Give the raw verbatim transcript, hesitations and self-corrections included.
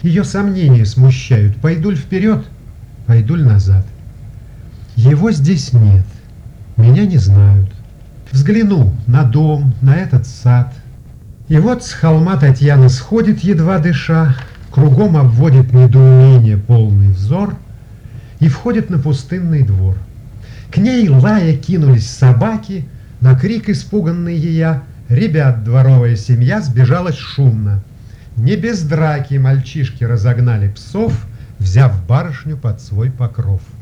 Ее сомнения смущают. Пойду ли вперед, пойду ли назад? Его здесь нет, меня не знают. Взгляну на дом, на этот сад. И вот с холма Татьяна сходит, едва дыша, кругом обводит недоумение полный взор и входит на пустынный двор. К ней, лая, кинулись собаки, на крик испуганный ея. Ребят дворовая семья сбежалась шумно. Не без драки мальчишки разогнали псов, взяв барышню под свой покров.